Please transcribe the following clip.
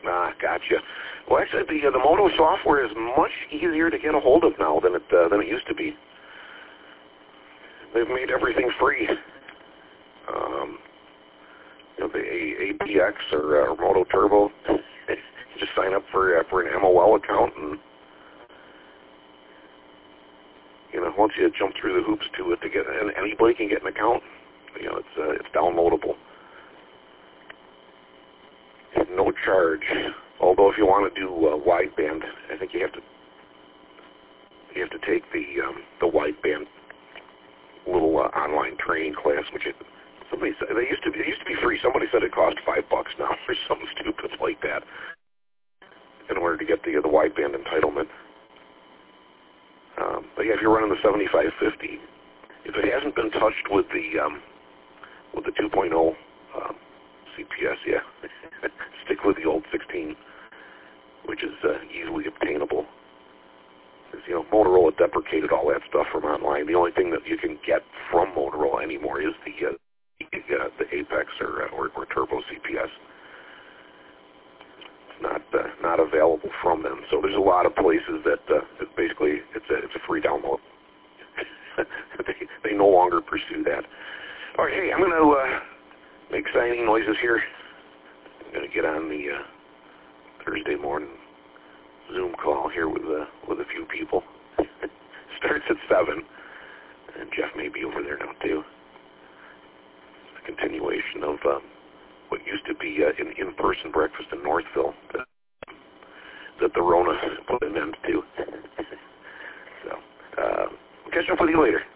Gotcha. Well, actually, the Moto software is much easier to get a hold of now than it used to be. They've made everything free. The APX or Moto Turbo. Just sign up for an MOL account, and once you jump through the hoops to get, and anybody can get an account. It's downloadable. At no charge. Although if you want to do wideband, I think you have to take the wideband little online training class, which somebody said it used to be free. Somebody said it cost $5 now or something stupid like that in order to get the wideband entitlement. But yeah, if you're running the 7550, if it hasn't been touched with the 2.0 CPS, yeah, stick with the old 16, which is easily obtainable. Because Motorola deprecated all that stuff from online. The only thing that you can get from Motorola anymore is the Apex or Turbo CPS. It's not available from them. So there's a lot of places that basically it's a free download. they no longer pursue that. All right, hey, I'm going to make signing noises here. I'm going to get on the Thursday morning Zoom call here with a few people. Starts at 7, and Jeff may be over there now too. It's a continuation of what used to be an in-person breakfast in Northville that the Rona put an end to. So, catch up with you later.